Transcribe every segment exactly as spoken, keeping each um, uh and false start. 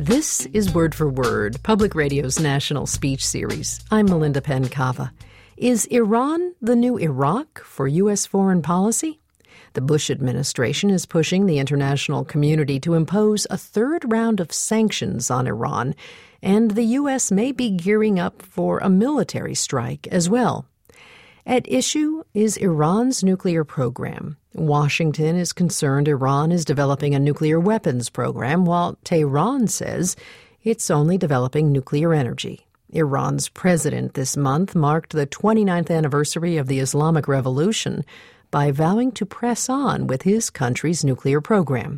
This is Word for Word, Public Radio's national speech series. I'm Melinda Penn-Cava. Is Iran the new Iraq for U S foreign policy? The Bush administration is pushing the international community to impose a third round of sanctions on Iran, and the U S may be gearing up for a military strike as well. At issue is Iran's nuclear program. Washington is concerned Iran is developing a nuclear weapons program, while Tehran says it's only developing nuclear energy. Iran's president this month marked the twenty-ninth anniversary of the Islamic Revolution by vowing to press on with his country's nuclear program.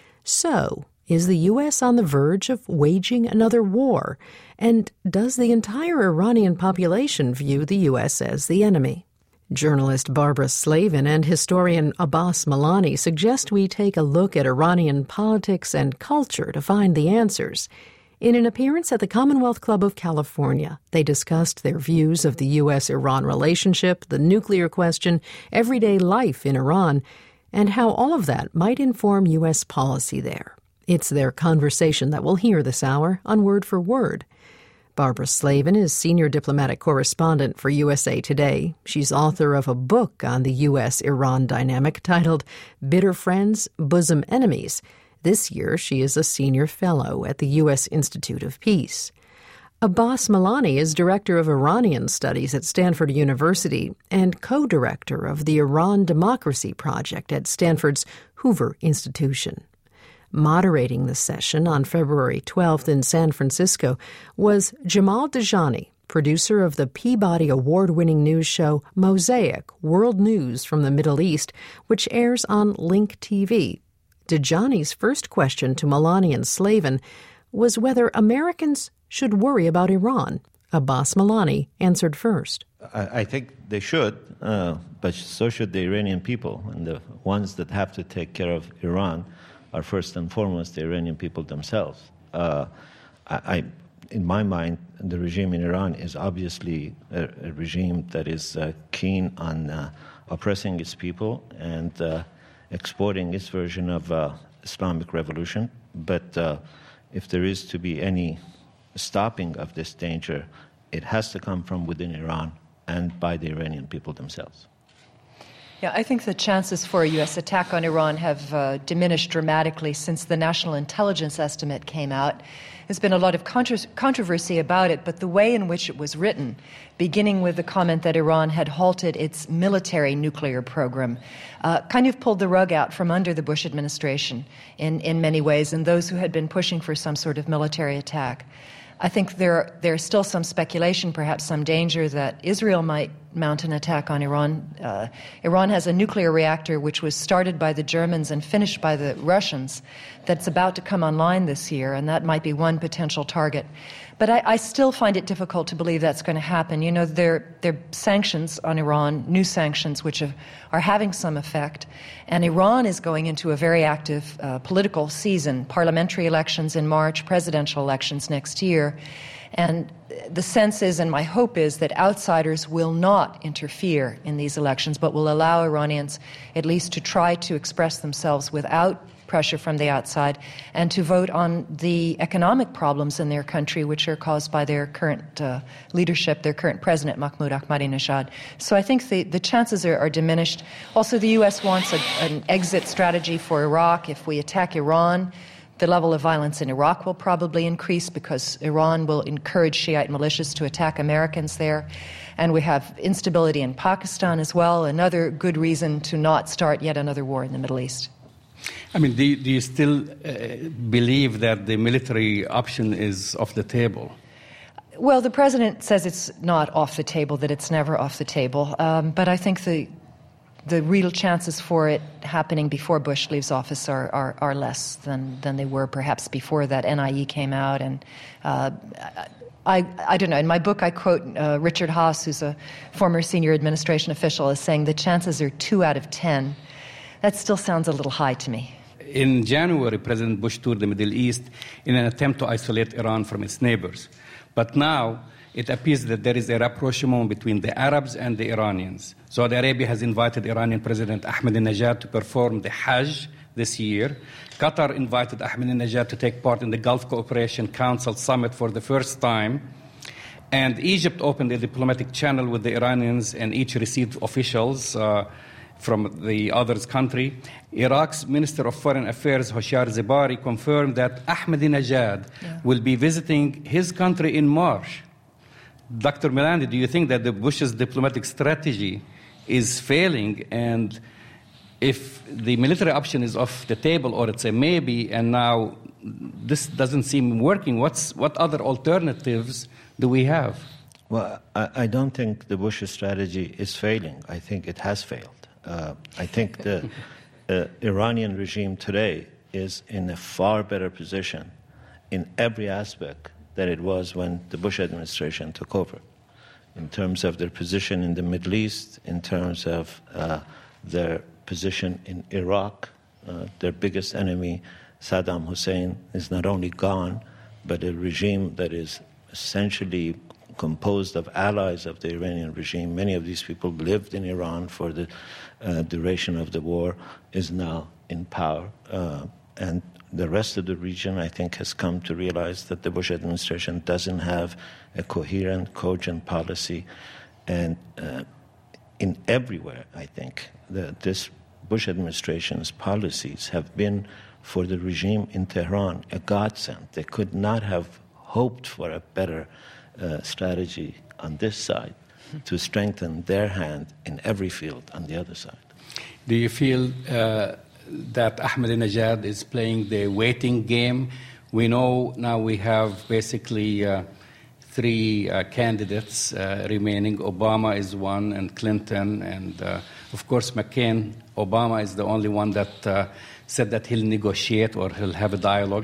So, is the U S on the verge of waging another war? And does the entire Iranian population view the U S as the enemy? Journalist Barbara Slavin and historian Abbas Milani suggest we take a look at Iranian politics and culture to find the answers. In an appearance at the Commonwealth Club of California, they discussed their views of the U S Iran relationship, the nuclear question, everyday life in Iran, and how all of that might inform U S policy there. It's their conversation that we'll hear this hour on Word for Word. Barbara Slavin is senior diplomatic correspondent for U S A Today. She's author of a book on the U S-Iran dynamic titled Bitter Friends, Bosom Enemies. This year, she is a senior fellow at the U S Institute of Peace. Abbas Milani is director of Iranian studies at Stanford University and co-director of the Iran Democracy Project at Stanford's Hoover Institution. Moderating the session on February twelfth in San Francisco was Jamal Dajani, producer of the Peabody Award-winning news show Mosaic, World News from the Middle East, which airs on Link T V. Dajani's first question to Milani and Slavin was whether Americans should worry about Iran. Abbas Milani answered first. I, I think they should, uh, but so should the Iranian people, and the ones that have to take care of Iran are first and foremost the Iranian people themselves. Uh, I, I, in my mind, the regime in Iran is obviously a, a regime that is uh, keen on uh, oppressing its people and uh, exporting its version of uh, Islamic revolution. But uh, if there is to be any stopping of this danger, it has to come from within Iran and by the Iranian people themselves. Yeah, I think the chances for a U S attack on Iran have uh, diminished dramatically since the national intelligence estimate came out. There's been a lot of contra- controversy about it, but the way in which it was written, beginning with the comment that Iran had halted its military nuclear program, uh, kind of pulled the rug out from under the Bush administration in, in many ways, and those who had been pushing for some sort of military attack. I think there there's still some speculation, perhaps some danger, that Israel might mount an attack on Iran. Uh, Iran has a nuclear reactor which was started by the Germans and finished by the Russians that's about to come online this year, and that might be one potential target. But I, I still find it difficult to believe that's going to happen. You know, there, there are sanctions on Iran, new sanctions, which have, are having some effect. And Iran is going into a very active uh, political season, parliamentary elections in March, presidential elections next year. And the sense is, and my hope is, that outsiders will not interfere in these elections, but will allow Iranians at least to try to express themselves without pressure from the outside, and to vote on the economic problems in their country, which are caused by their current uh, leadership, their current president, Mahmoud Ahmadinejad. So I think the, the chances are, are diminished. Also, the U S wants a, an exit strategy for Iraq. If we attack Iran, the level of violence in Iraq will probably increase because Iran will encourage Shiite militias to attack Americans there. And we have instability in Pakistan as well, another good reason to not start yet another war in the Middle East. I mean, do you, do you still uh, believe that the military option is off the table? Well, the president says it's not off the table, that it's never off the table. Um, but I think the the real chances for it happening before Bush leaves office are, are, are less than, than they were perhaps before that N I E came out. And uh, I, I don't know. In my book, I quote uh, Richard Haas, who's a former senior administration official, as saying the chances are two out of ten. That still sounds a little high to me. In January, President Bush toured the Middle East in an attempt to isolate Iran from its neighbors. But now it appears that there is a rapprochement between the Arabs and the Iranians. Saudi Arabia has invited Iranian President Ahmadinejad to perform the Hajj this year. Qatar invited Ahmadinejad to take part in the Gulf Cooperation Council Summit for the first time. And Egypt opened a diplomatic channel with the Iranians, and each received officials uh, from the other's country. Iraq's Minister of Foreign Affairs, Hoshyar Zebari, confirmed that Ahmadinejad yeah. will be visiting his country in March. Doctor Milandi, do you think that the Bush's diplomatic strategy is failing? And if the military option is off the table, or it's a maybe, and now this doesn't seem working, what's, what other alternatives do we have? Well, I, I don't think the Bush strategy is failing. I think it has failed. Uh, I think the uh, Iranian regime today is in a far better position in every aspect than it was when the Bush administration took over, in terms of their position in the Middle East, in terms of uh, their position in Iraq. Uh, their biggest enemy, Saddam Hussein, is not only gone, but a regime that is essentially composed of allies of the Iranian regime. Many of these people lived in Iran for the uh, duration of the war, is now in power. Uh, and the rest of the region, I think, has come to realize that the Bush administration doesn't have a coherent, cogent policy. And uh, in everywhere, I think, the, this Bush administration's policies have been, for the regime in Tehran, a godsend. They could not have hoped for a better uh, strategy on this side to strengthen their hand in every field on the other side. Do you feel uh, that Ahmadinejad is playing the waiting game? We know now we have basically uh, three uh, candidates uh, remaining. Obama is one, and Clinton, and uh, of course McCain. Obama is the only one that uh, said that he'll negotiate or he'll have a dialogue.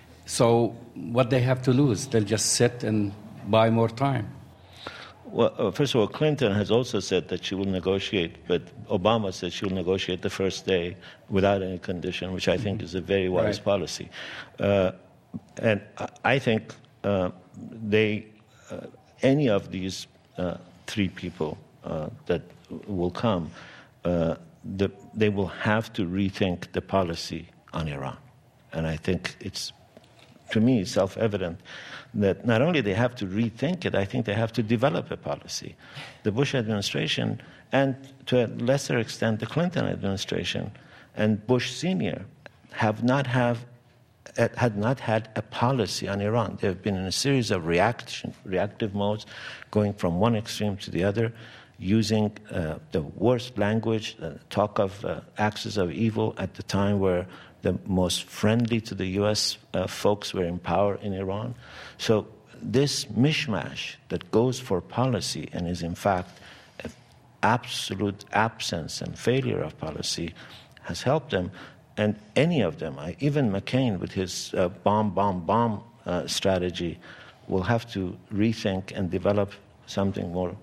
So what they have to lose? They'll just sit and buy more time. Well, uh, first of all, Clinton has also said that she will negotiate, but Obama said she will negotiate the first day without any condition, which I think is a very wise right. policy. Uh, and I think uh, they, uh, any of these uh, three people uh, that will come, uh, the, they will have to rethink the policy on Iran. And I think it's, to me, self-evident that not only they have to rethink it, I think they have to develop a policy. The Bush administration, and to a lesser extent the Clinton administration and Bush Senior, have not have had not had a policy on Iran. They have been in a series of reaction, reactive modes, going from one extreme to the other, using uh, the worst language, uh, talk of uh, axis of evil at the time where the most friendly to the U S uh, folks were in power in Iran. So this mishmash that goes for policy and is in fact an absolute absence and failure of policy has helped them. And any of them, I, even McCain with his uh, bomb, bomb, bomb uh, strategy, will have to rethink and develop something more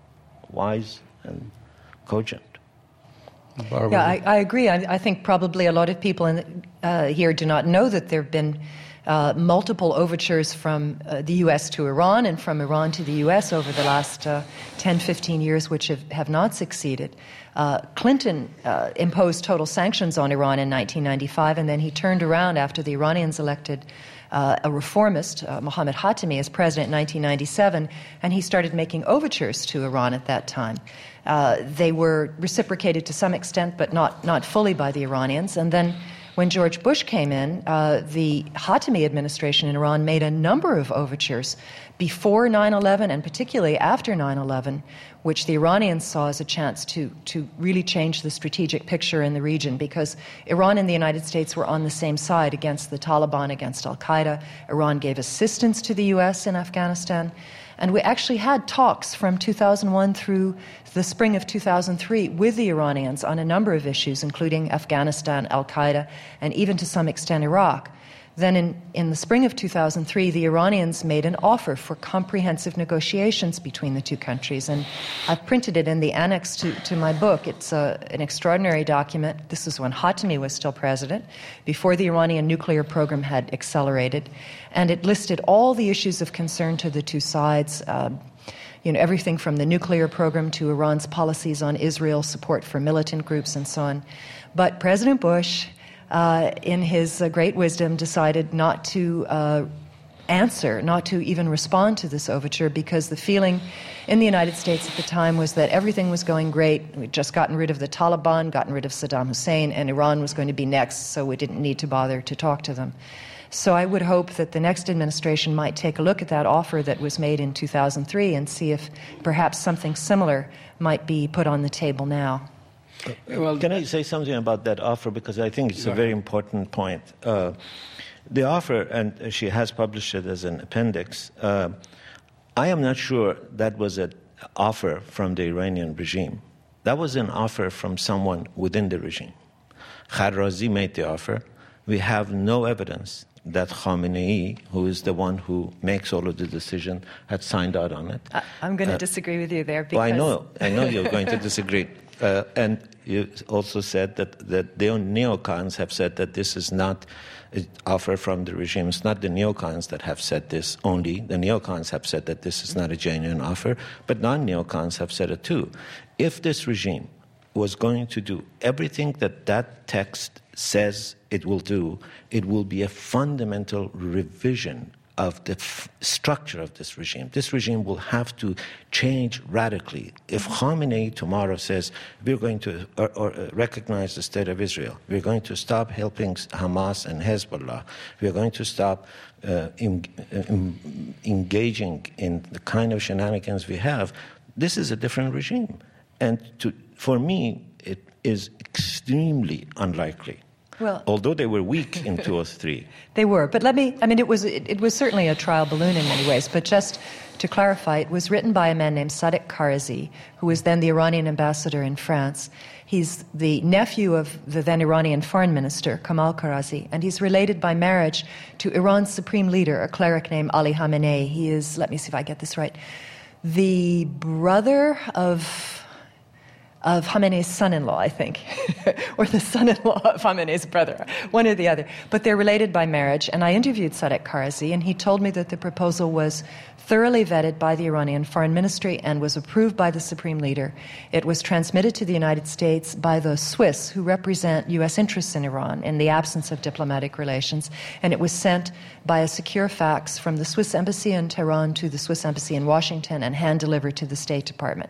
wise and cogent. Barbara. Yeah, I, I agree. I, I think probably a lot of people in, uh, here do not know that there have been uh, multiple overtures from uh, the U S to Iran and from Iran to the U S over the last uh, ten, fifteen years, which have, have not succeeded. Uh, Clinton uh, imposed total sanctions on Iran in nineteen ninety-five, and then he turned around after the Iranians elected uh, a reformist, uh, Mohammad Khatami, as president in nineteen ninety-seven, and he started making overtures to Iran at that time. Uh, they were reciprocated to some extent, but not, not fully by the Iranians. And then when George Bush came in, uh, the Khatami administration in Iran made a number of overtures before nine eleven and particularly after nine eleven, which the Iranians saw as a chance to, to really change the strategic picture in the region, because Iran and the United States were on the same side against the Taliban, against al-Qaeda. Iran gave assistance to the U S in Afghanistan. And we actually had talks from two thousand one through the spring of two thousand three with the Iranians on a number of issues, including Afghanistan, al-Qaeda, and even to some extent Iraq. Then in, in the spring of two thousand three, the Iranians made an offer for comprehensive negotiations between the two countries. And I've printed it in the annex to, to my book. It's a, an extraordinary document. This is when Khatami was still president, before the Iranian nuclear program had accelerated. And it listed all the issues of concern to the two sides, uh, you know, everything from the nuclear program to Iran's policies on Israel, support for militant groups, and so on. But President Bush, Uh, in his uh, great wisdom, decided not to uh, answer, not to even respond to this overture, because the feeling in the United States at the time was that everything was going great. We'd just gotten rid of the Taliban, gotten rid of Saddam Hussein, and Iran was going to be next, so we didn't need to bother to talk to them. So I would hope that the next administration might take a look at that offer that was made in two thousand three and see if perhaps something similar might be put on the table now. Well, can I say something about that offer? Because I think it's a very important point. Uh, the offer, and she has published it as an appendix, uh, I am not sure that was an offer from the Iranian regime. That was an offer from someone within the regime. Kharrazi made the offer. We have no evidence that Khamenei, who is the one who makes all of the decision, had signed out on it. I, I'm going to uh, disagree with you there. Because well, I know, I know you're going to disagree. Uh, and you also said that, that the neocons have said that this is not an offer from the regime. It's not the neocons that have said this only. The neocons have said that this is not a genuine offer, but non-neocons have said it too. If this regime was going to do everything that that text says it will do, it will be a fundamental revision of the f- structure of this regime. This regime will have to change radically. If Khamenei tomorrow says, we're going to or, or, uh, recognize the State of Israel, we're going to stop helping Hamas and Hezbollah, we're going to stop uh, in, in, engaging in the kind of shenanigans we have, this is a different regime. And to, for me, it is extremely unlikely. Well, although they were weak in two thousand three. They were. But let me, I mean, it was it, it was certainly a trial balloon in many ways. But just to clarify, it was written by a man named Sadek Karazi, who was then the Iranian ambassador in France. He's the nephew of the then Iranian foreign minister, Kamal Karazi, and he's related by marriage to Iran's supreme leader, a cleric named Ali Khamenei. He is, let me see if I get this right, the brother of... of Khamenei's son-in-law, I think, or the son-in-law of Khamenei's brother, one or the other. But they're related by marriage, and I interviewed Sadek Karazi, and he told me that the proposal was thoroughly vetted by the Iranian Foreign Ministry and was approved by the Supreme Leader. It was transmitted to the United States by the Swiss, who represent U S interests in Iran in the absence of diplomatic relations, and it was sent by a secure fax from the Swiss embassy in Tehran to the Swiss embassy in Washington and hand-delivered to the State Department.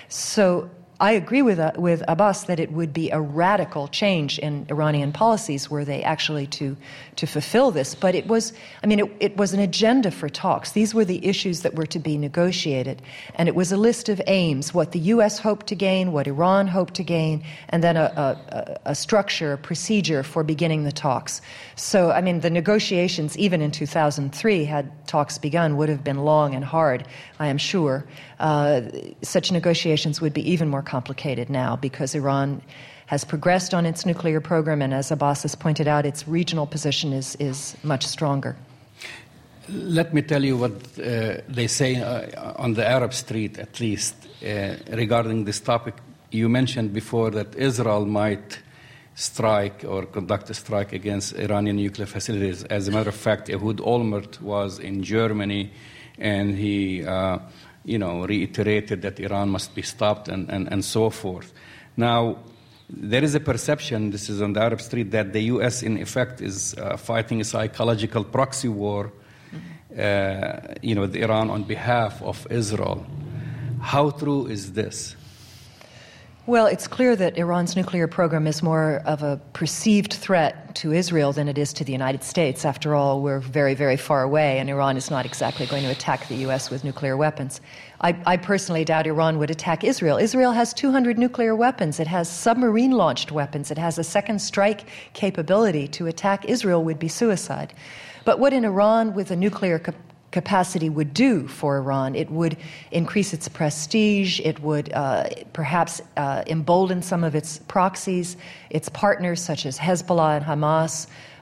So I agree with uh, with Abbas that it would be a radical change in Iranian policies were they actually to to fulfill this. But it was, I mean, it, it was an agenda for talks. These were the issues that were to be negotiated. And it was a list of aims, what the U S hoped to gain, what Iran hoped to gain, and then a, a, a structure, a procedure for beginning the talks. So, I mean, the negotiations, even in two thousand three, had talks begun, would have been long and hard, I am sure. Uh, such negotiations would be even more complicated now because Iran has progressed on its nuclear program, and as Abbas has pointed out, its regional position is, is much stronger. Let me tell you what uh, they say uh, on the Arab street, at least, uh, regarding this topic. You mentioned before that Israel might strike or conduct a strike against Iranian nuclear facilities. As a matter of fact, Ehud Olmert was in Germany, and he uh, you know, reiterated that Iran must be stopped and, and, and so forth. Now, there is a perception, this is on the Arab street, that the U S in effect is uh, fighting a psychological proxy war, uh, you know, with Iran on behalf of Israel. How true is this? Well, it's clear that Iran's nuclear program is more of a perceived threat to Israel than it is to the United States. After all, we're very, very far away, and Iran is not exactly going to attack the U S with nuclear weapons. I, I personally doubt Iran would attack Israel. Israel has two hundred nuclear weapons. It has submarine-launched weapons. It has a second strike capability. To attack Israel would be suicide. But what in Iran with a nuclear capacity capacity would do for Iran, it would increase its prestige, it would uh, perhaps uh, embolden some of its proxies, its partners such as Hezbollah and Hamas,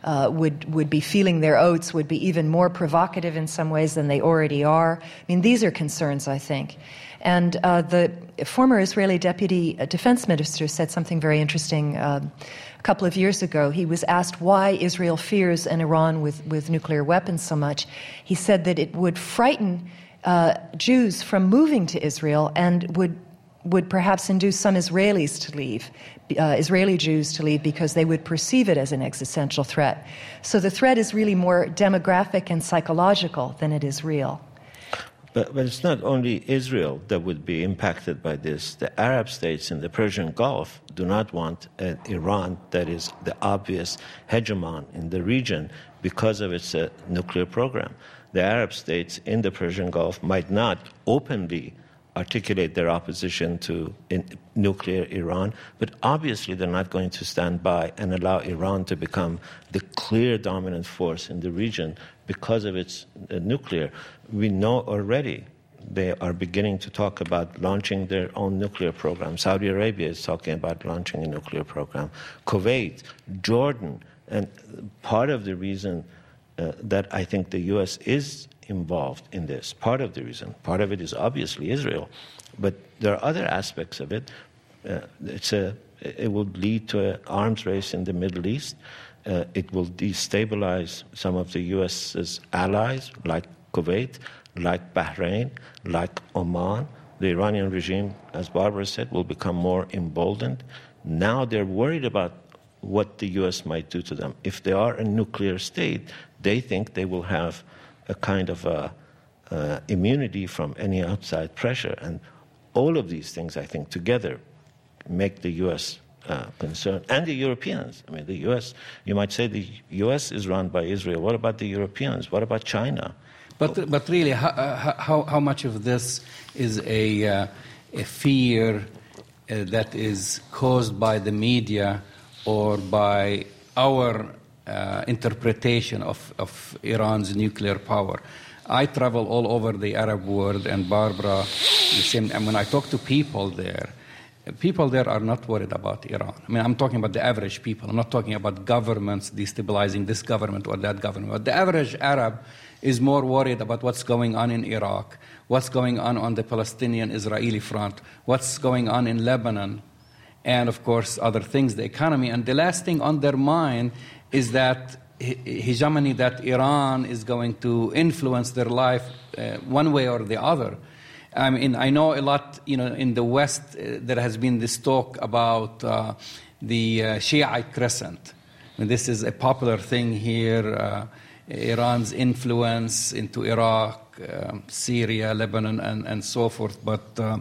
uh, would would be feeling their oats, would be even more provocative in some ways than they already are. I mean, these are concerns, I think. And uh, the former Israeli deputy defense minister said something very interesting um, a couple of years ago. He was asked why Israel fears an Iran with, with nuclear weapons so much. He said that it would frighten uh, Jews from moving to Israel and would would perhaps induce some Israelis to leave, uh, Israeli Jews to leave, because they would perceive it as an existential threat. So the threat is really more demographic and psychological than it is real. But, but it's not only Israel that would be impacted by this. The Arab states in the Persian Gulf do not want an Iran that is the obvious hegemon in the region because of its uh, nuclear program. The Arab states in the Persian Gulf might not openly articulate their opposition to in nuclear Iran, but obviously they're not going to stand by and allow Iran to become the clear dominant force in the region because of its uh, nuclear. We know already they are beginning to talk about launching their own nuclear program. Saudi Arabia is talking about launching a nuclear program. Kuwait, Jordan, and part of the reason uh, that I think the U S is involved in this. Part of the reason. Part of it is obviously Israel. But there are other aspects of it. Uh, it's a, it will lead to an arms race in the Middle East. Uh, it will destabilize some of the U S's allies, like Kuwait, like Bahrain, like Oman. The Iranian regime, as Barbara said, will become more emboldened. Now they're worried about what the U S might do to them. If they are a nuclear state, they think they will have a kind of a, uh, immunity from any outside pressure. And all of these things, I think, together make the U S uh, concerned. And the Europeans. I mean, the U S, you might say the U S is run by Israel. What about the Europeans? What about China? But, but really, how, how, how much of this is a, uh, a fear uh, that is caused by the media or by our Uh, interpretation of, of Iran's nuclear power? I travel all over the Arab world, and Barbara, the same, and when I talk to people there, people there are not worried about Iran. I mean, I'm talking about the average people. I'm not talking about governments destabilizing this government or that government. But the average Arab is more worried about what's going on in Iraq, what's going on on the Palestinian-Israeli front, what's going on in Lebanon, and, of course, other things, the economy. And the last thing on their mind is that hegemony, that Iran is going to influence their life uh, one way or the other. I mean, I know a lot, you know, in the West uh, there has been this talk about uh, the uh, Shiite crescent. I mean, this is a popular thing here, uh, Iran's influence into Iraq, uh, Syria, Lebanon, and, and so forth. But uh,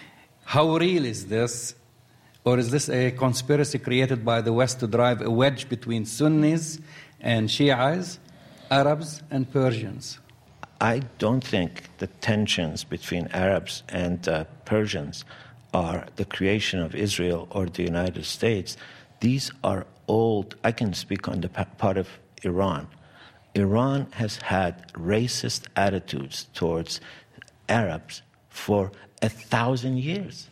how real is this? Or is this a conspiracy created by the West to drive a wedge between Sunnis and Shiites, Arabs and Persians? I don't think the tensions between Arabs and uh, Persians are the creation of Israel or the United States. These are old. I can speak on the part of Iran. Iran has had racist attitudes towards Arabs for a thousand years.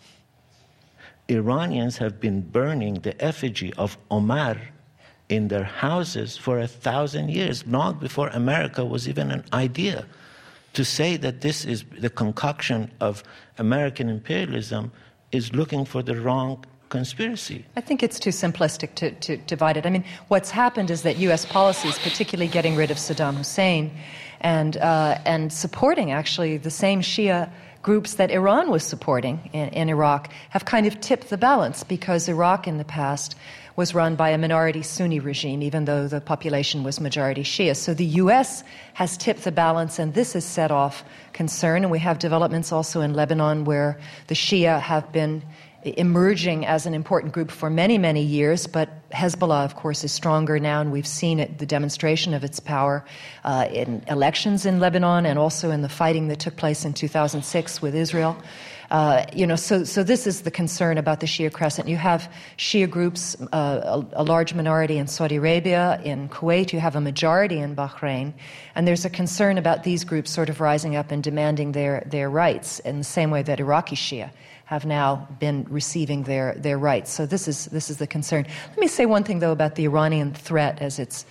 Iranians have been burning the effigy of Omar in their houses for a thousand years, long before America was even an idea. To say that this is the concoction of American imperialism is looking for the wrong conspiracy. I think it's too simplistic to, to divide it. I mean, what's happened is that U S policies, particularly getting rid of Saddam Hussein and, uh, and supporting actually the same Shia groups that Iran was supporting in, in Iraq, have kind of tipped the balance, because Iraq in the past was run by a minority Sunni regime, even though the population was majority Shia. So the U S has tipped the balance, and this has set off concern. And we have developments also in Lebanon, where the Shia have been emerging as an important group for many, many years, but Hezbollah, of course, is stronger now, and we've seen it, the demonstration of its power uh, in elections in Lebanon and also in the fighting that took place in two thousand six with Israel. Uh, you know, so so this is the concern about the Shia crescent. You have Shia groups, uh, a, a large minority in Saudi Arabia, in Kuwait. You have a majority in Bahrain, and there's a concern about these groups sort of rising up and demanding their their rights in the same way that Iraqi Shia have now been receiving their, their rights. So this is this is the concern. Let me say one thing, though, about the Iranian threat as it's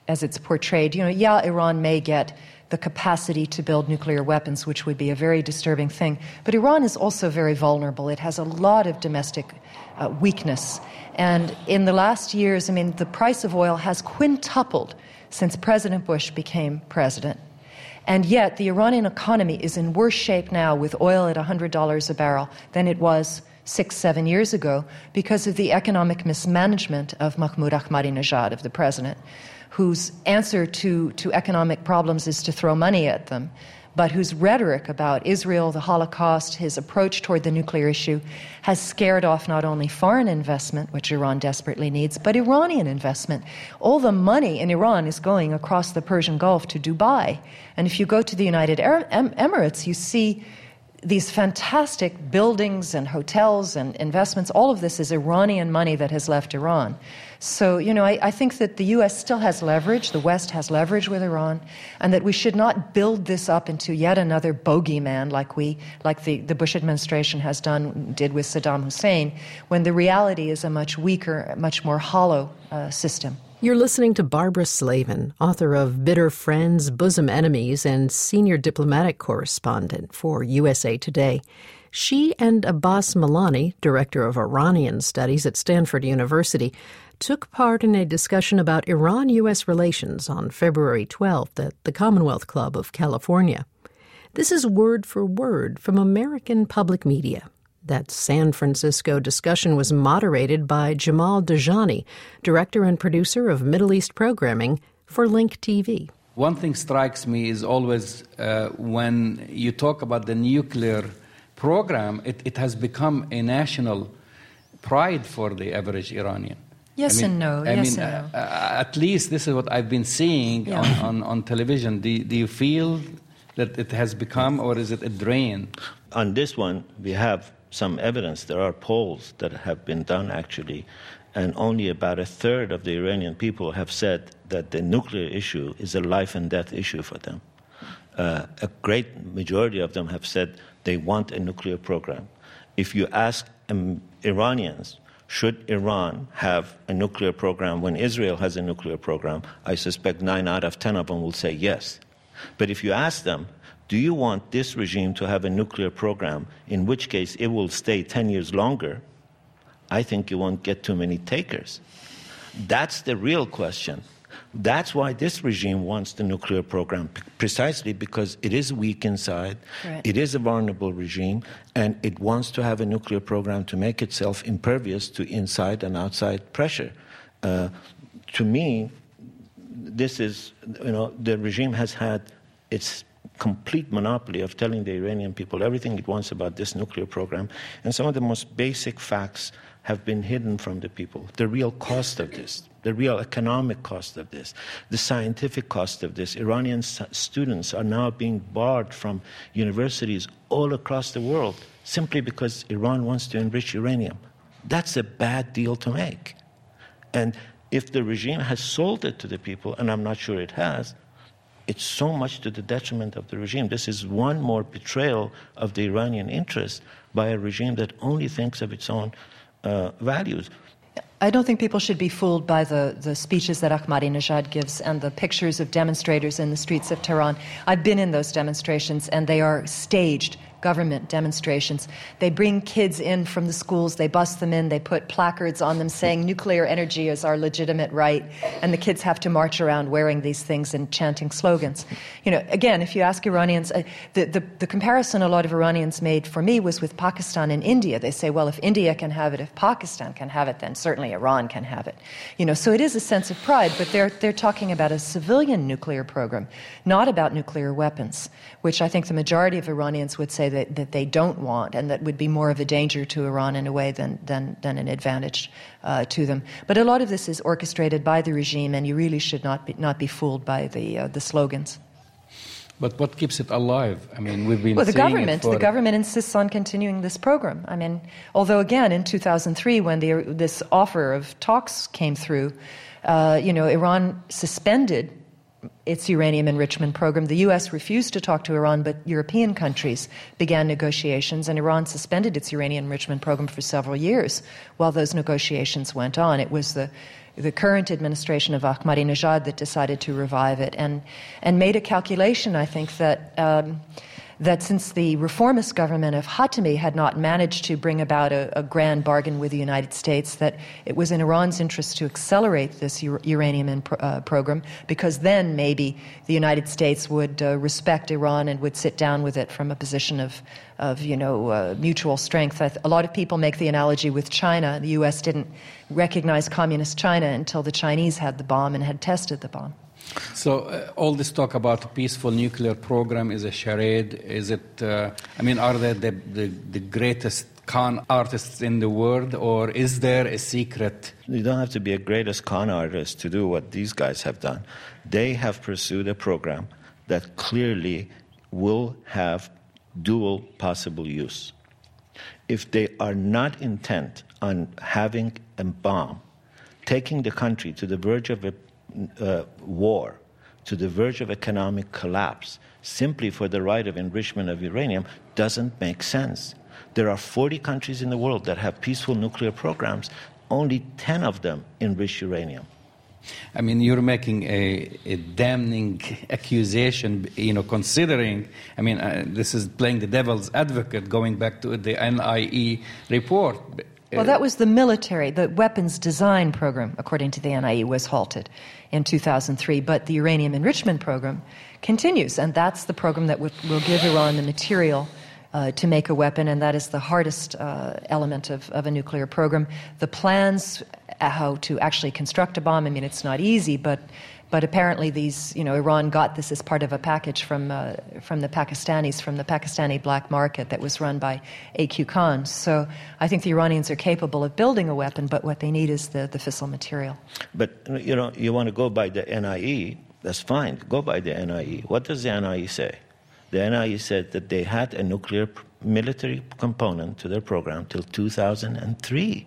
as it's portrayed. You know, yeah, Iran may get the capacity to build nuclear weapons, which would be a very disturbing thing. But Iran is also very vulnerable. It has a lot of domestic uh, weakness. And in the last years, I mean, the price of oil has quintupled since President Bush became president. And yet the Iranian economy is in worse shape now with oil at one hundred dollars a barrel than it was six, seven years ago because of the economic mismanagement of Mahmoud Ahmadinejad, of the president, whose answer to, to economic problems is to throw money at them, but whose rhetoric about Israel, the Holocaust, his approach toward the nuclear issue has scared off not only foreign investment, which Iran desperately needs, but Iranian investment. All the money in Iran is going across the Persian Gulf to Dubai. And if you go to the United Arab Emirates, you see these fantastic buildings and hotels and investments. All of this is Iranian money that has left Iran. So, you know, I, I think that the U S still has leverage, the West has leverage with Iran, and that we should not build this up into yet another bogeyman like we, like the, the Bush administration has done, did with Saddam Hussein, when the reality is a much weaker, much more hollow uh, system. You're listening to Barbara Slavin, author of Bitter Friends, Bosom Enemies, and senior diplomatic correspondent for U S A Today. She and Abbas Milani, director of Iranian studies at Stanford University, took part in a discussion about Iran-U S relations on February twelfth at the Commonwealth Club of California. This is word for word from American public media. That San Francisco discussion was moderated by Jamal Dajani, director and producer of Middle East programming for Link T V. One thing strikes me is always uh, when you talk about the nuclear program, it, it has become a national pride for the average Iranian. Yes I mean, and no. I yes mean, and no. Uh, at least this is what I've been seeing Yeah. on, on, on television. Do, do you feel that it has become, or is it a drain? On this one, we have some evidence. There are polls that have been done, actually, and only about a third of the Iranian people have said that the nuclear issue is a life and death issue for them. Uh, a great majority of them have said they want a nuclear program. If you ask um, Iranians, should Iran have a nuclear program when Israel has a nuclear program, I suspect nine out of ten of them will say yes. But if you ask them, do you want this regime to have a nuclear program, in which case it will stay ten years longer, I think you won't get too many takers. That's the real question. That's why this regime wants the nuclear program, precisely because it is weak inside, right. It is a vulnerable regime, and it wants to have a nuclear program to make itself impervious to inside and outside pressure. Uh, to me, this is, you know, the regime has had its complete monopoly of telling the Iranian people everything it wants about this nuclear program, and some of the most basic facts have been hidden from the people. The real cost of this, the real economic cost of this, the scientific cost of this. Iranian students are now being barred from universities all across the world simply because Iran wants to enrich uranium. That's a bad deal to make. And if the regime has sold it to the people, and I'm not sure it has, it's so much to the detriment of the regime. This is one more betrayal of the Iranian interest by a regime that only thinks of its own uh, values. I don't think people should be fooled by the, the speeches that Ahmadinejad gives and the pictures of demonstrators in the streets of Tehran. I've been in those demonstrations, and they are staged government demonstrations. They bring kids in from the schools, they bus them in, they put placards on them saying nuclear energy is our legitimate right, and the kids have to march around wearing these things and chanting slogans. You know, again, if you ask Iranians, uh, the, the, the comparison a lot of Iranians made for me was with Pakistan and India. They say, well, if India can have it, if Pakistan can have it, then certainly Iran can have it. You know, so it is a sense of pride, but they're, they're talking about a civilian nuclear program, not about nuclear weapons, which I think the majority of Iranians would say That, that they don't want, and that would be more of a danger to Iran in a way than than, than an advantage uh, to them. But a lot of this is orchestrated by the regime, and you really should not be, not be fooled by the uh, the slogans. But what keeps it alive? I mean, we've been well, the seeing government. it for The government insists on continuing this program. I mean, although again in two thousand three, when the, this offer of talks came through, uh, you know, Iran suspended its uranium enrichment program. The U S refused to talk to Iran, but European countries began negotiations, and Iran suspended its uranium enrichment program for several years while those negotiations went on. It was the the current administration of Ahmadinejad that decided to revive it and and made a calculation, I think, that um, that since the reformist government of Khatami had not managed to bring about a, a grand bargain with the United States, that it was in Iran's interest to accelerate this ur- uranium in pro- uh, program, because then maybe the United States would uh, respect Iran and would sit down with it from a position of, of you know, uh, mutual strength. I th- a lot of people make the analogy with China. The U S didn't recognize communist China until the Chinese had the bomb and had tested the bomb. So uh, all this talk about a peaceful nuclear program is a charade. Is it, uh, I mean, are they the, the, the greatest con artists in the world, or is there a secret? You don't have to be a greatest con artist to do what these guys have done. They have pursued a program that clearly will have dual possible use. If they are not intent on having a bomb, taking the country to the verge of a Uh, war, to the verge of economic collapse, simply for the right of enrichment of uranium, doesn't make sense. There are forty countries in the world that have peaceful nuclear programs. Only ten of them enrich uranium. I mean, you're making a, a damning accusation, you know, considering, I mean, uh, this is playing the devil's advocate, going back to the N I E report. Well, that was the military. The weapons design program, according to the N I E, was halted in two thousand three. But the uranium enrichment program continues, and that's the program that w- will give Iran the material uh, to make a weapon, and that is the hardest uh, element of, of a nuclear program. The plans uh, how to actually construct a bomb, I mean, it's not easy, but But apparently these, you know, Iran got this as part of a package from uh, from the Pakistanis, from the Pakistani black market that was run by A Q Khan. So I think the Iranians are capable of building a weapon, but what they need is the, the fissile material. But, you know, you want to go by the N I E, that's fine. Go by the N I E. What does the N I E say? The N I E said that they had a nuclear pr- military component to their program till two thousand three.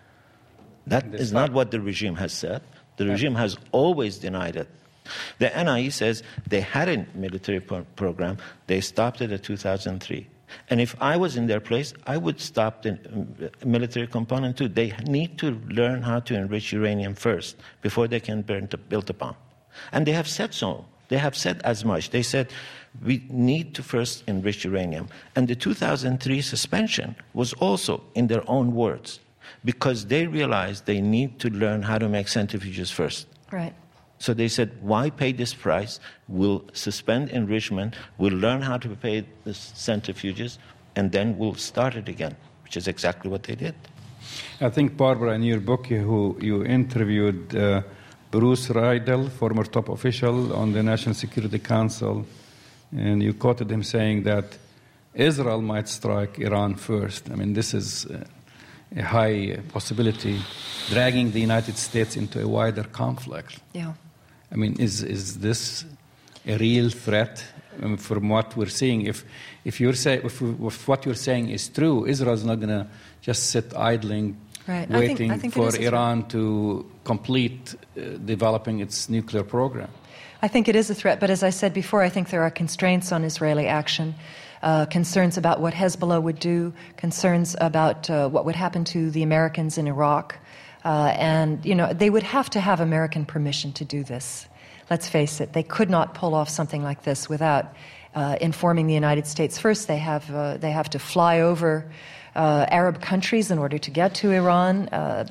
That is not what the regime has said. The regime has always denied it. The N I E says they had a military pro- program. They stopped it at two thousand three. And if I was in their place, I would stop the um, military component too. They need to learn how to enrich uranium first before they can burn to build a bomb. And they have said so. They have said as much. They said we need to first enrich uranium. And the two thousand three suspension was also in their own words, because they realized they need to learn how to make centrifuges first. Right. So they said, why pay this price? We'll suspend enrichment, we'll learn how to pay the centrifuges, and then we'll start it again, which is exactly what they did. I think, Barbara, in your book, you, you interviewed uh, Bruce Riedel, former top official on the National Security Council, and you quoted him saying that Israel might strike Iran first. I mean, this is Uh, a high possibility, dragging the United States into a wider conflict. Yeah. I mean, is is this a real threat? I mean, from what we're seeing, if if you're say if, if what you're saying is true, Israel's not going to just sit idling, right. waiting I think, I think for Iran to complete uh, developing its nuclear program. I think it is a threat, but as I said before, I think there are constraints on Israeli action. Uh, concerns about what Hezbollah would do, concerns about uh, what would happen to the Americans in Iraq. Uh, and, you know, they would have to have American permission to do this. Let's face it, they could not pull off something like this without uh, informing the United States first. They have, uh, they have to fly over uh, Arab countries in order to get to Iran. Uh,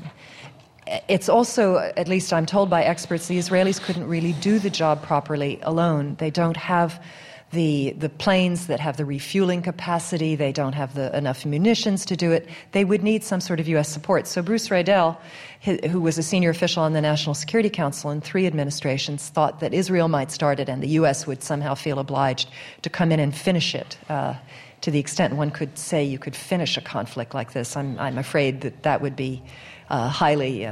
It's also, at least I'm told by experts, the Israelis couldn't really do the job properly alone. They don't have the the planes that have the refueling capacity. They don't have the, enough munitions to do it. They would need some sort of U S support. So Bruce Riedel, who was a senior official on the National Security Council in three administrations, thought that Israel might start it and the U S would somehow feel obliged to come in and finish it. Uh, to the extent one could say you could finish a conflict like this, I'm, I'm afraid that that would be uh, highly uh,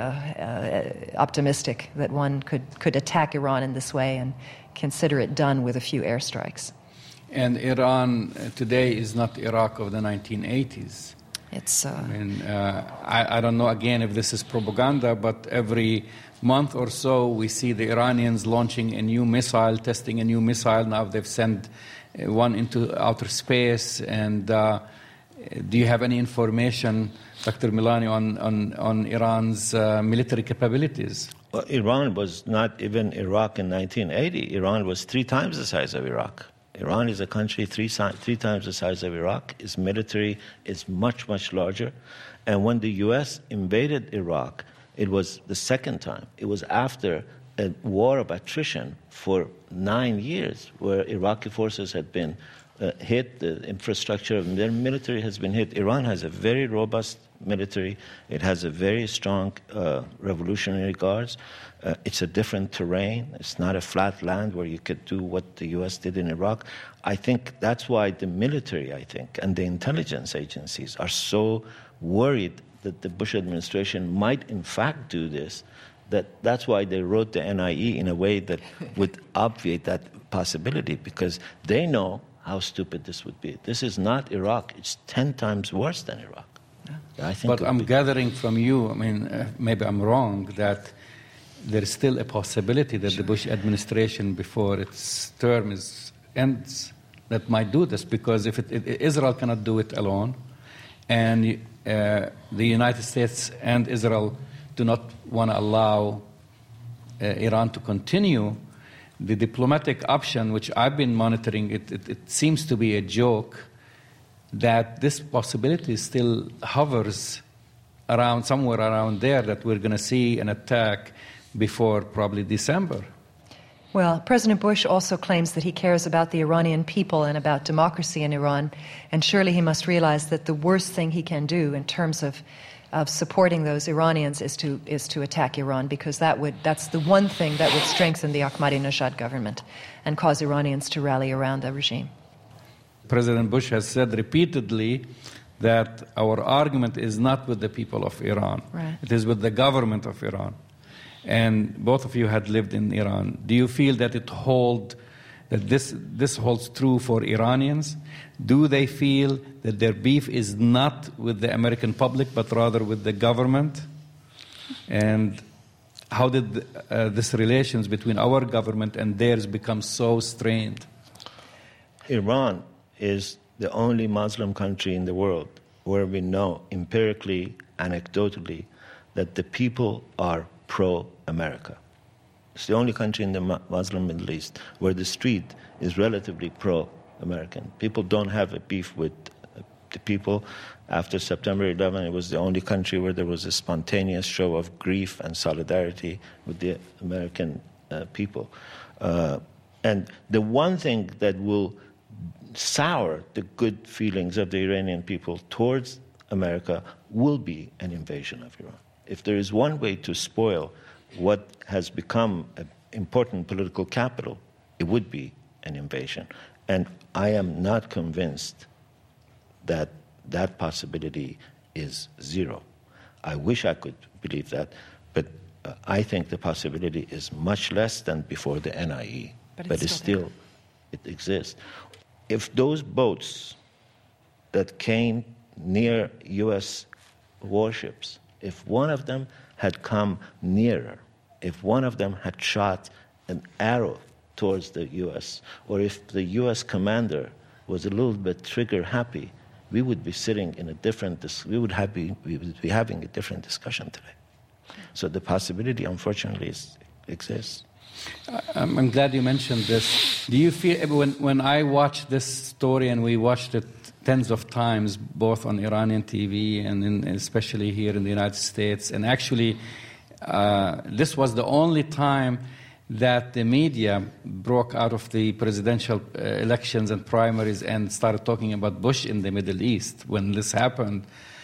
uh, optimistic, that one could, could attack Iran in this way and consider it done with a few airstrikes. And Iran today is not Iraq of the nineteen eighties. It's. Uh, I mean, uh, I, I don't know again if this is propaganda, but every month or so we see the Iranians launching a new missile, testing a new missile. Now they've sent one into outer space. And uh, do you have any information, Doctor Milani, on, on, on Iran's uh, military capabilities? Well, Iran was not even Iraq in nineteen eighty. Iran was three times the size of Iraq. Iran is a country three, three times the size of Iraq. Its military is much, much larger. And when the U S invaded Iraq, it was the second time. It was after a war of attrition for nine years where Iraqi forces had been uh, hit, the infrastructure of their military has been hit. Iran has a very robust military. It has a very strong uh, revolutionary guards. Uh, it's a different terrain. It's not a flat land where you could do what the U S did in Iraq. I think that's why the military, I think, and the intelligence agencies are so worried that the Bush administration might in fact do this, that that's why they wrote the N I E in a way that would obviate that possibility, because they know how stupid this would be. This is not Iraq. It's ten times worse than Iraq. Yeah, I think but I'm be- gathering from you, I mean, uh, maybe I'm wrong, that there is still a possibility that the Bush administration, before its term is, ends, that might do this, because if it, it, Israel cannot do it alone, and uh, the United States and Israel do not want to allow uh, Iran to continue, the diplomatic option, which I've been monitoring, it, it, it seems to be a joke, that this possibility still hovers around, somewhere around there, that we're going to see an attack before probably December. Well, President Bush also claims that he cares about the Iranian people and about democracy in Iran, and surely he must realize that the worst thing he can do in terms of, of supporting those Iranians is to is to attack Iran, because that would that's the one thing that would strengthen the Ahmadinejad government and cause Iranians to rally around the regime. President Bush has said repeatedly that our argument is not with the people of Iran. Right. It is with the government of Iran. And both of you had lived in Iran. Do you feel that it hold that this this holds true for Iranians? Do they feel that their beef is not with the American public, but rather with the government? And how did uh, this relations between our government and theirs become so strained? Iran is the only Muslim country in the world where we know empirically, anecdotally, that the people are pro-America. It's the only country in the Muslim Middle East where the street is relatively pro-American. People don't have a beef with the people. After September eleventh, it was the only country where there was a spontaneous show of grief and solidarity with the American uh, people. Uh, and the one thing that will sour the good feelings of the Iranian people towards America will be an invasion of Iran. If there is one way to spoil what has become an important political capital, it would be an invasion. And I am not convinced that that possibility is zero. I wish I could believe that, but uh, I think the possibility is much less than before the N I E. But it's but it's still still, it exists. If those boats that came near U S warships, if one of them had come nearer, if one of them had shot an arrow towards the U S, or if the U S commander was a little bit trigger happy, we would be sitting in a different, we would, have be, we would be having a different discussion today. So the possibility, unfortunately, is, exists. I'm glad you mentioned this. Do you feel, when, when I watched this story, and we watched it tens of times, both on Iranian T V and in, especially here in the United States, and actually uh, this was the only time that the media broke out of the presidential uh, elections and primaries and started talking about Bush in the Middle East when this happened.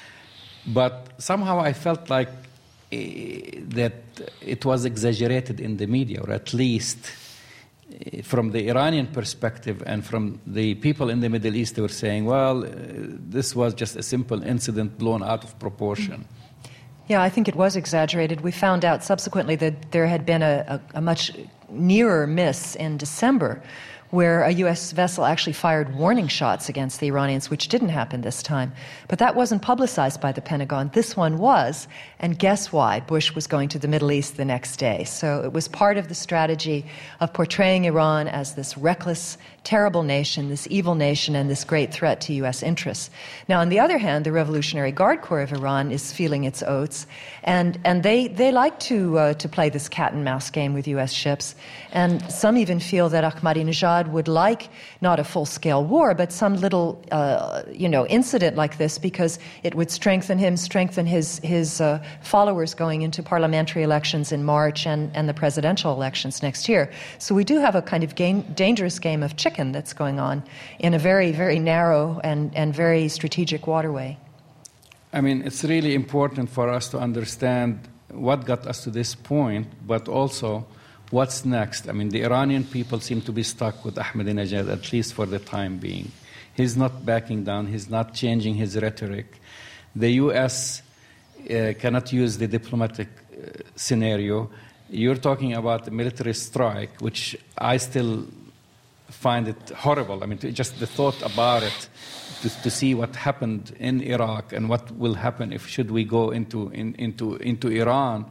But somehow I felt like uh, that it was exaggerated in the media, or at least uh, from the Iranian perspective and from the people in the Middle East, they were saying, well, uh, this was just a simple incident blown out of proportion. Yeah, I think it was exaggerated. We found out subsequently that there had been a, a, a much nearer miss in December where a U S vessel actually fired warning shots against the Iranians, which didn't happen this time. But that wasn't publicized by the Pentagon. This one was, and guess why? Bush was going to the Middle East the next day. So it was part of the strategy of portraying Iran as this reckless, terrible nation, this evil nation, and this great threat to U S interests. Now, on the other hand, the Revolutionary Guard Corps of Iran is feeling its oats, and, and they, they like to, uh, to play this cat and mouse game with U S ships. And some even feel that Ahmadinejad would like not a full-scale war, but some little, uh, you know, incident like this, because it would strengthen him, strengthen his his uh, followers going into parliamentary elections in March and, and the presidential elections next year. So we do have a kind of game, dangerous game of chicken that's going on in a very, very narrow and, and very strategic waterway. I mean, it's really important for us to understand what got us to this point, but also what's next? I mean, the Iranian people seem to be stuck with Ahmadinejad, at least for the time being. He's not backing down. He's not changing his rhetoric. The U S uh, cannot use the diplomatic uh, scenario. You're talking about a military strike, which I still find it horrible. I mean, to, just the thought about it, to, to see what happened in Iraq and what will happen if should we go into in, into into Iran.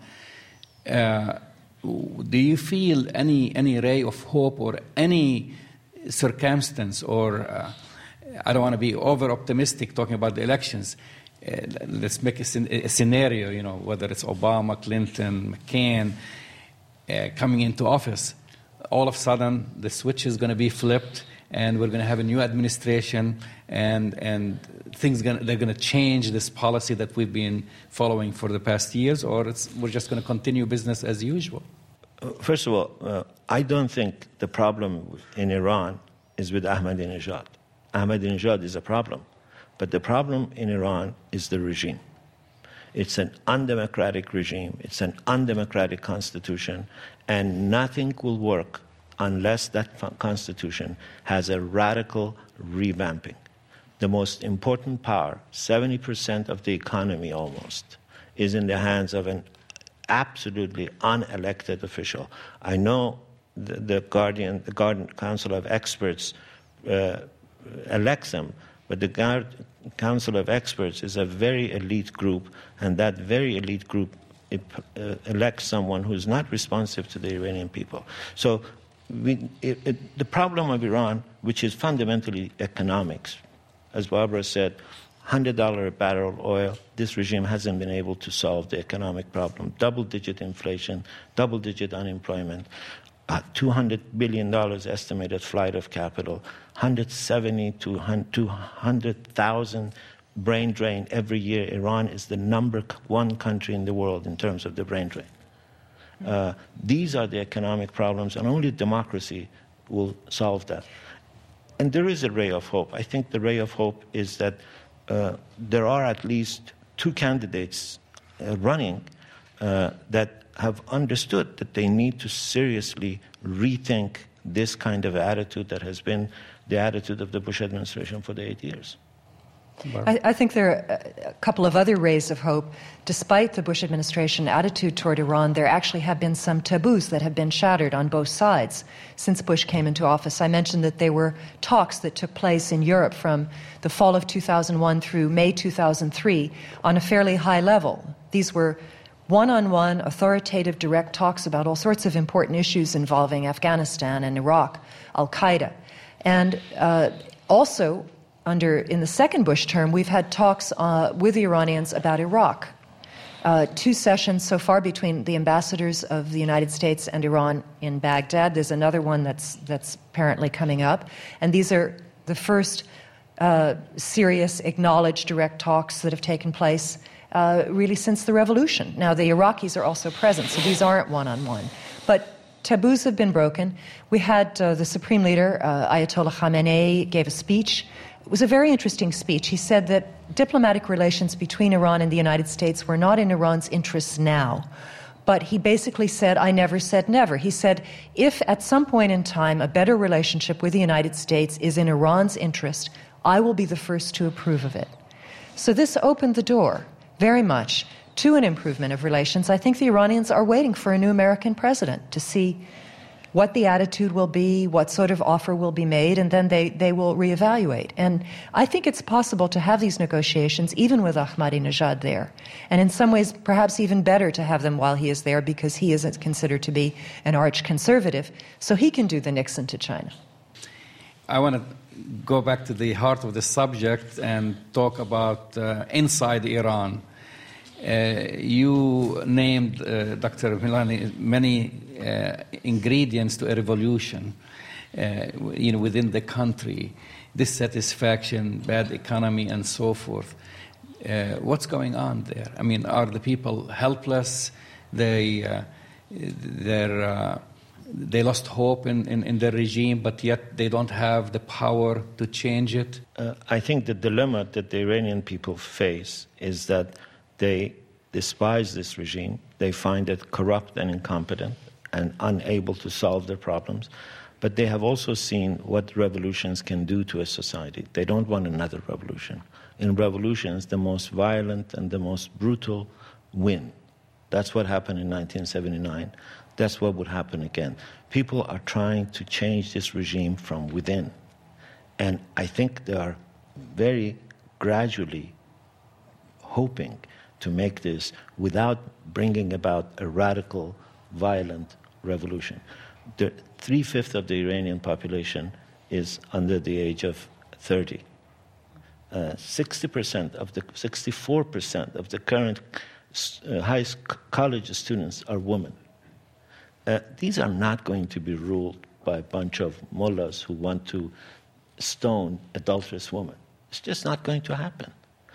Uh, Do you feel any any ray of hope or any circumstance, or uh, I don't want to be over optimistic talking about the elections. Uh, let's make a, a scenario, you know, whether it's Obama, Clinton, McCain uh, coming into office. All of a sudden, the switch is going to be flipped, and we're going to have a new administration, and and things gonna, they're going to change this policy that we've been following for the past years, or it's, we're just going to continue business as usual. First of all, uh, I don't think the problem in Iran is with Ahmadinejad. Ahmadinejad is a problem, but the problem in Iran is the regime. It's an undemocratic regime. It's an undemocratic constitution, and nothing will work unless that constitution has a radical revamping. The most important power, seventy percent of the economy almost, is in the hands of an absolutely unelected official. I know the, the Guardian, the Guardian Council of Experts uh, elects them, but the Guard Council of Experts is a very elite group, and that very elite group it, uh, elects someone who is not responsive to the Iranian people. So we, it, it, the problem of Iran, which is fundamentally economics, as Barbara said, one hundred dollars a barrel of oil, this regime hasn't been able to solve the economic problem. Double-digit inflation, double-digit unemployment, uh, two hundred billion dollars estimated flight of capital, one hundred seventy to two hundred thousand brain drain every year. Iran is the number one country in the world in terms of the brain drain. Uh, these are the economic problems, and only democracy will solve that. And there is a ray of hope. I think the ray of hope is that Uh, there are at least two candidates uh, running uh, that have understood that they need to seriously rethink this kind of attitude that has been the attitude of the Bush administration for the eight years. I, I think there are a couple of other rays of hope. Despite the Bush administration attitude toward Iran, there actually have been some taboos that have been shattered on both sides since Bush came into office. I mentioned that there were talks that took place in Europe from the fall of two thousand one through May two thousand three on a fairly high level. These were one-on-one, authoritative, direct talks about all sorts of important issues involving Afghanistan and Iraq, Al-Qaeda. And uh, also, Under in the second Bush term, we've had talks uh, with the Iranians about Iraq. Uh, two sessions so far between the ambassadors of the United States and Iran in Baghdad. There's another one that's that's apparently coming up. And these are the first uh, serious, acknowledged, direct talks that have taken place uh, really since the revolution. Now, the Iraqis are also present, so these aren't one-on-one. But taboos have been broken. We had uh, the Supreme Leader, uh, Ayatollah Khamenei, gave a speech. It was a very interesting speech. He said that diplomatic relations between Iran and the United States were not in Iran's interests now. But he basically said, I never said never. He said, if at some point in time a better relationship with the United States is in Iran's interest, I will be the first to approve of it. So this opened the door very much to an improvement of relations. I think the Iranians are waiting for a new American president to see what the attitude will be, what sort of offer will be made, and then they, they will reevaluate. And I think it's possible to have these negotiations even with Ahmadinejad there. And in some ways, perhaps even better to have them while he is there, because he is considered to be an arch-conservative, so he can do the Nixon to China. I want to go back to the heart of the subject and talk about uh, inside Iran. Uh, you named, uh, Doctor Milani, many uh, ingredients to a revolution uh, you know, within the country, dissatisfaction, bad economy, and so forth. Uh, what's going on there? I mean, are the people helpless? They, uh, they're, uh, they lost hope in, in, in the regime, but yet they don't have the power to change it? Uh, I think the dilemma that the Iranian people face is that they despise this regime. They find it corrupt and incompetent and unable to solve their problems. But they have also seen what revolutions can do to a society. They don't want another revolution. In revolutions, the most violent and the most brutal win. That's what happened in nineteen seventy-nine. That's what would happen again. People are trying to change this regime from within. And I think they are very gradually hoping to make this without bringing about a radical, violent revolution. The three-fifths of the Iranian population is under the age of thirty. Uh, sixty percent of the, sixty-four percent of the current uh, high school college students are women. Uh, these are not going to be ruled by a bunch of mullahs who want to stone adulterous women. It's just not going to happen.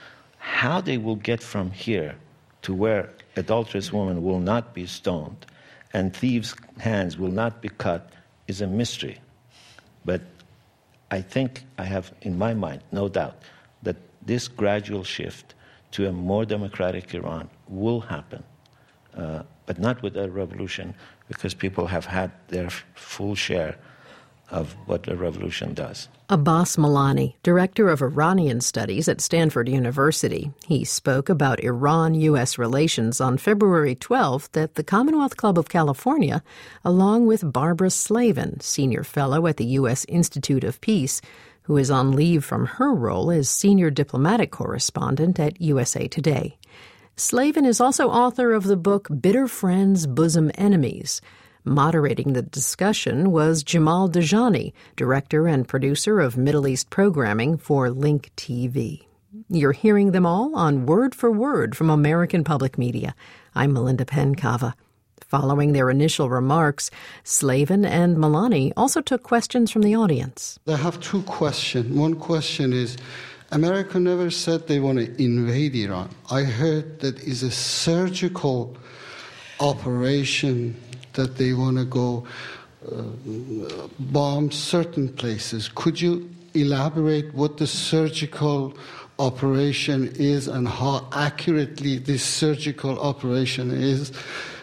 How they will get from here to where adulterous women will not be stoned and thieves' hands will not be cut is a mystery. But I think I have in my mind no doubt that this gradual shift to a more democratic Iran will happen, uh, but not with a revolution, because people have had their f- full share of what a revolution does. Abbas Milani, director of Iranian Studies at Stanford University. He spoke about Iran-U S relations on February twelfth at the Commonwealth Club of California, along with Barbara Slavin, senior fellow at the U S Institute of Peace, who is on leave from her role as senior diplomatic correspondent at U S A Today. Slavin is also author of the book Bitter Friends, Bosom Enemies. Moderating the discussion was Jamal Dajani, director and producer of Middle East programming for Link T V. You're hearing them all on Word for Word from American Public Media. I'm Melinda Penn-Cava. Following their initial remarks, Slavin and Milani also took questions from the audience. I have two questions. One question is, America never said they want to invade Iran. I heard that is a surgical operation that they want to go uh, bomb certain places. Could you elaborate what the surgical operation is and how accurately this surgical operation is?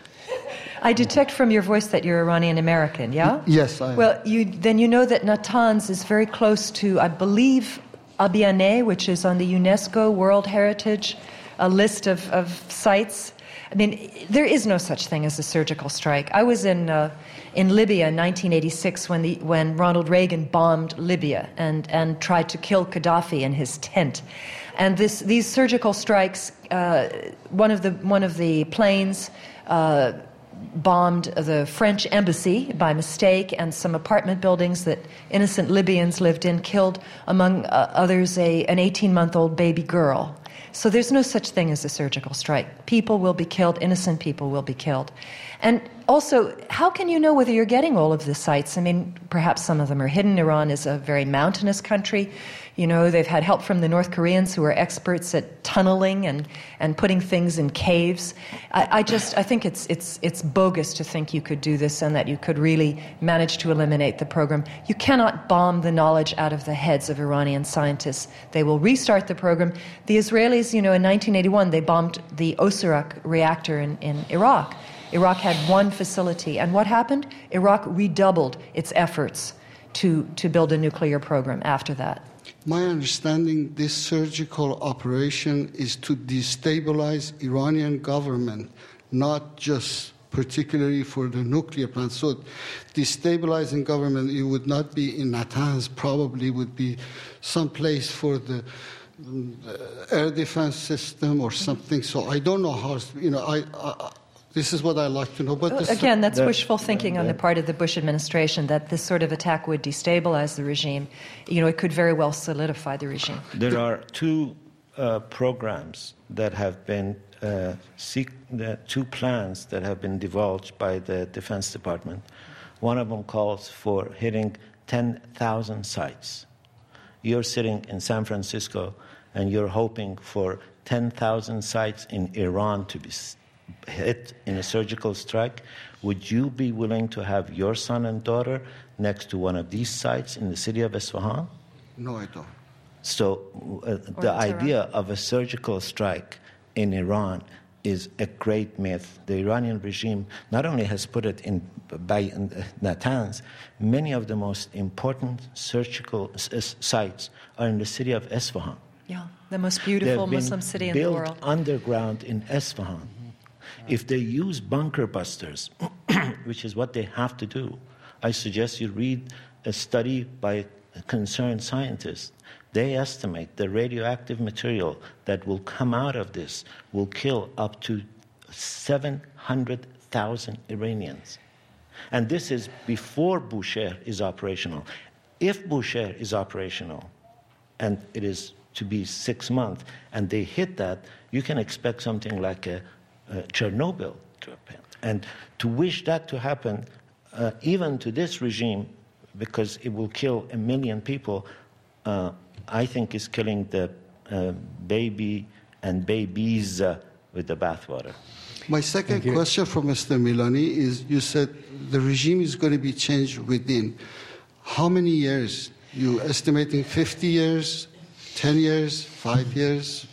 I detect from your voice that you're Iranian American, yeah? Yes, I am. Well, you, then you know that Natanz is very close to, I believe, Abiyaneh, which is on the UNESCO World Heritage a list of, of sites. I mean, there is no such thing as a surgical strike. I was in uh, in Libya in nineteen eighty-six when the when Ronald Reagan bombed Libya and, and tried to kill Gaddafi in his tent. And this these surgical strikes, uh, one of the one of the planes uh, bombed the French embassy by mistake, and some apartment buildings that innocent Libyans lived in, killed, among uh, others, a an eighteen-month-old baby girl. So there's no such thing as a surgical strike. People will be killed, innocent people will be killed. And also, how can you know whether you're getting all of the sites? I mean, perhaps some of them are hidden. Iran is a very mountainous country. You know, they've had help from the North Koreans, who are experts at tunneling and, and putting things in caves. I, I just, I think it's, it's, it's bogus to think you could do this and that you could really manage to eliminate the program. You cannot bomb the knowledge out of the heads of Iranian scientists. They will restart the program. The Israelis, you know, in nineteen eighty-one, they bombed the Osirak reactor in, in Iraq. Iraq had one facility. And what happened? Iraq redoubled its efforts to, to build a nuclear program after that. My understanding, this surgical operation is to destabilize Iranian government, not just particularly for the nuclear plant. So destabilizing government, it would not be in Natanz, probably would be some place for the uh, air defense system or something. So I don't know how, you know, I, I this is what I like to know. But well, this, again, that's the, wishful thinking the, the, on the part of the Bush administration, that this sort of attack would destabilize the regime. You know, it could very well solidify the regime. There are two uh, programs that have been, uh, seek, the two plans that have been divulged by the Defense Department. One of them calls for hitting ten thousand sites. You're sitting in San Francisco and you're hoping for ten thousand sites in Iran to be hit in a surgical strike. Would you be willing to have your son and daughter next to one of these sites in the city of Isfahan? No, I don't. So uh, the idea of a surgical strike in Iran is a great myth. The Iranian regime not only has put it in by in Natanz, many of the most important surgical s- sites are in the city of Isfahan. Yeah, the most beautiful Muslim city in the world. Built underground in Isfahan. If they use bunker busters, which is what they have to do, I suggest you read a study by concerned scientists. They estimate the radioactive material that will come out of this will kill up to seven hundred thousand Iranians. And this is before Bushehr is operational. If Bushehr is operational, and it is to be six months, and they hit that, you can expect something like a Uh, Chernobyl to happen. And to wish that to happen, uh, even to this regime, because it will kill a million people, uh, I think is killing the uh, baby and babies uh, with the bathwater. My second question for Mister Milani is, you said the regime is going to be changed within. How many years? You estimating fifty years, ten years, five years?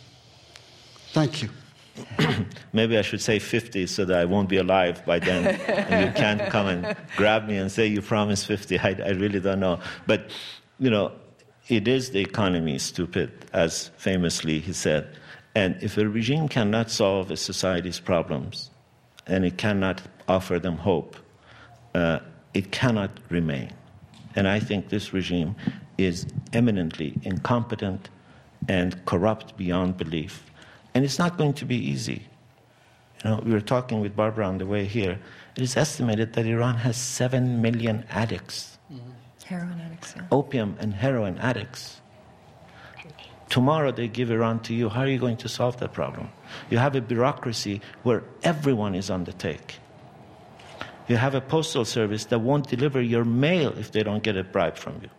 Thank you. Maybe I should say fifty so that I won't be alive by then. And you can't come and grab me and say you promised fifty. I, I really don't know. But, you know, it is the economy, stupid, as famously he said. And if a regime cannot solve a society's problems and it cannot offer them hope, uh, it cannot remain. And I think this regime is eminently incompetent and corrupt beyond belief. And it's not going to be easy. You know, we were talking with Barbara on the way here. It is estimated that Iran has seven million addicts. Mm-hmm. Heroin addicts, yeah. Opium and heroin addicts. Tomorrow they give Iran to you. How are you going to solve that problem? You have a bureaucracy where everyone is on the take. You have a postal service that won't deliver your mail if they don't get a bribe from you.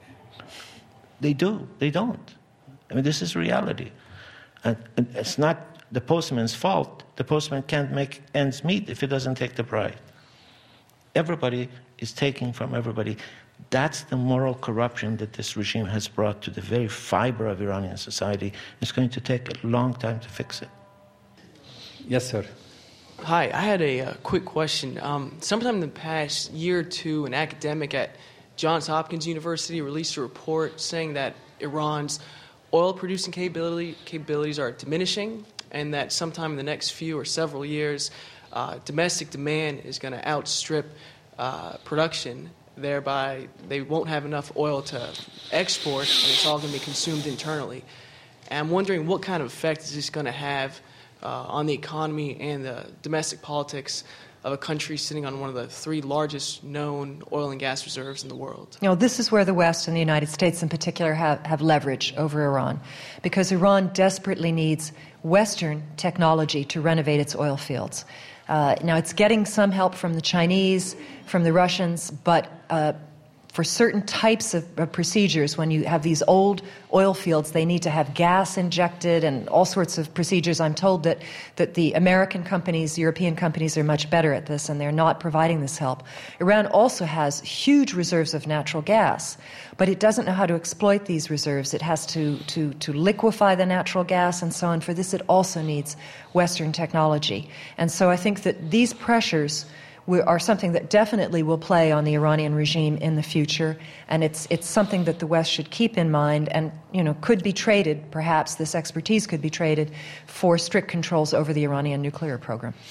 They do. They don't. I mean, this is reality. And it's not the postman's fault. The postman can't make ends meet if he doesn't take the bribe. Everybody is taking from everybody. That's the moral corruption that this regime has brought to the very fiber of Iranian society. It's going to take a long time to fix it. Yes, sir. Hi, I had a uh, quick question. Um, sometime in the past year or two, an academic at Johns Hopkins University released a report saying that Iran's oil-producing capability, capabilities are diminishing, and that sometime in the next few or several years, uh, domestic demand is going to outstrip uh, production. Thereby, they won't have enough oil to export, and it's all going to be consumed internally. And I'm wondering what kind of effect is this going to have uh, on the economy and the domestic politics of a country sitting on one of the three largest known oil and gas reserves in the world. You know, this is where the West and the United States in particular have, have leverage over Iran, because Iran desperately needs Western technology to renovate its oil fields. Uh, now, it's getting some help from the Chinese, from the Russians, but uh, for certain types of, of procedures, when you have these old oil fields, they need to have gas injected and all sorts of procedures. I'm told that, that the American companies, European companies are much better at this, and they're not providing this help. Iran also has huge reserves of natural gas, but it doesn't know how to exploit these reserves. It has to, to, to liquefy the natural gas and so on. For this, it also needs Western technology. And so I think that these pressures are something that definitely will play on the Iranian regime in the future, and it's it's something that the West should keep in mind, and you know could be traded, perhaps this expertise could be traded for strict controls over the Iranian nuclear program.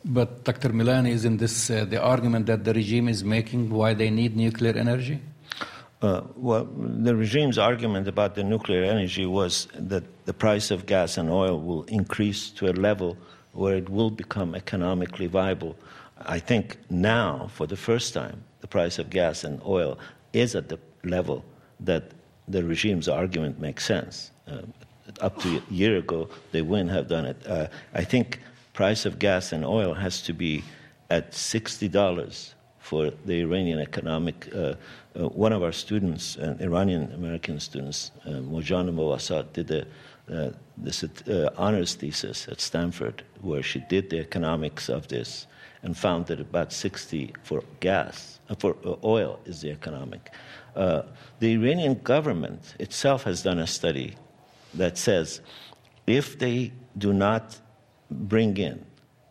But Doctor Milani, isn't this uh, the argument that the regime is making why they need nuclear energy? Uh, well, the regime's argument about the nuclear energy was that the price of gas and oil will increase to a level where it will become economically viable. I think now, for the first time, the price of gas and oil is at the level that the regime's argument makes sense. Uh, up to a year ago, they wouldn't have done it. Uh, I think price of gas and oil has to be at sixty dollars for the Iranian economic. Uh, uh, one of our students, uh, Iranian-American students, uh, Mojana Mawasat, did a, uh, this uh, honors thesis at Stanford where she did the economics of this and found that about sixty for gas, uh, for uh, oil is the economic. Uh, the Iranian government itself has done a study that says if they do not bring in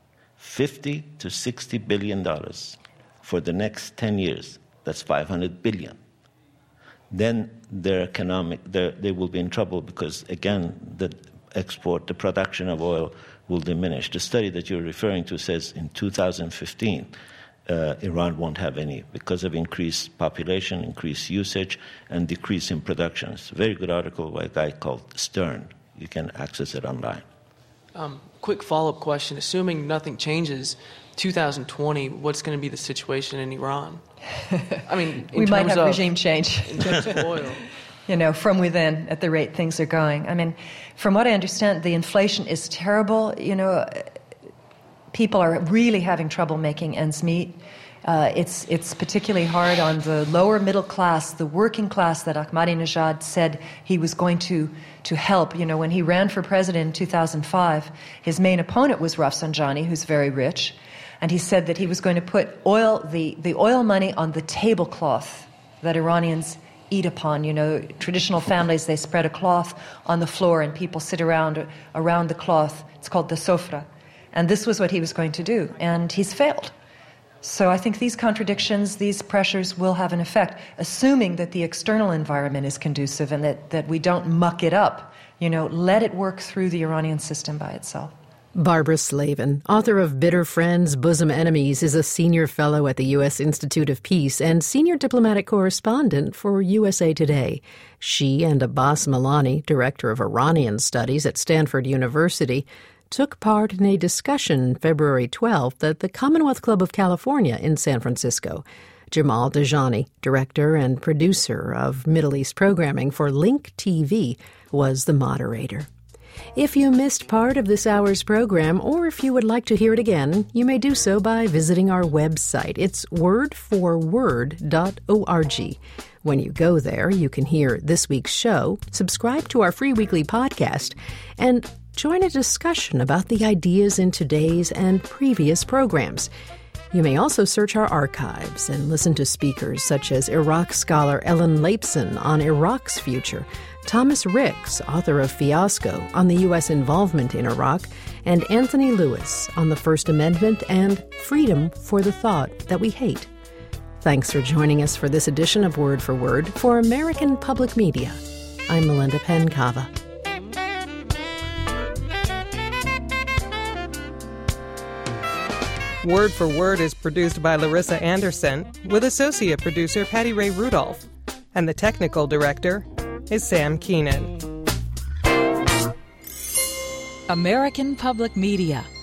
fifty to sixty billion dollars for the next ten years, that's five hundred billion, then their economic, they will be in trouble because, again, the export, the production of oil will diminish. The study that you're referring to says in two thousand fifteen, uh, Iran won't have any because of increased population, increased usage, and decrease in production. It's a very good article by a guy called Stern. You can access it online. Um, quick follow-up question. Assuming nothing changes, two thousand twenty, what's going to be the situation in Iran? I mean, in we might terms have of, regime change. In terms of oil. You know, from within, at the rate things are going. I mean, from what I understand, the inflation is terrible. You know, people are really having trouble making ends meet. Uh, it's it's particularly hard on the lower middle class, the working class that Ahmadinejad said he was going to to help. You know, when he ran for president in two thousand five, his main opponent was Rafsanjani, who's very rich, and he said that he was going to put oil the, the oil money on the tablecloth that Iranians eat upon. You know, traditional families, they spread a cloth on the floor and people sit around around the cloth. It's called the sofra. And this was what he was going to do, and he's failed. So I think these contradictions, these pressures will have an effect, assuming that the external environment is conducive and that, that we don't muck it up. You know, let it work through the Iranian system by itself. Barbara Slavin, author of Bitter Friends, Bosom Enemies, is a senior fellow at the U S Institute of Peace and senior diplomatic correspondent for U S A Today. She and Abbas Milani, director of Iranian Studies at Stanford University, took part in a discussion February twelfth at the Commonwealth Club of California in San Francisco. Jamal Dajani, director and producer of Middle East programming for Link T V, was the moderator. If you missed part of this hour's program, or if you would like to hear it again, you may do so by visiting our website. It's word for word dot org. When you go there, you can hear this week's show, subscribe to our free weekly podcast, and join a discussion about the ideas in today's and previous programs. You may also search our archives and listen to speakers such as Iraq scholar Ellen Lapson on Iraq's future, Thomas Ricks, author of Fiasco, on the U S involvement in Iraq, and Anthony Lewis on the First Amendment and freedom for the thought that we hate. Thanks for joining us for this edition of Word for Word for American Public Media. I'm Melinda Penn-Cava. Word for Word is produced by Larissa Anderson with associate producer Patty Ray Rudolph, and the technical director is Sam Keenan. American Public Media.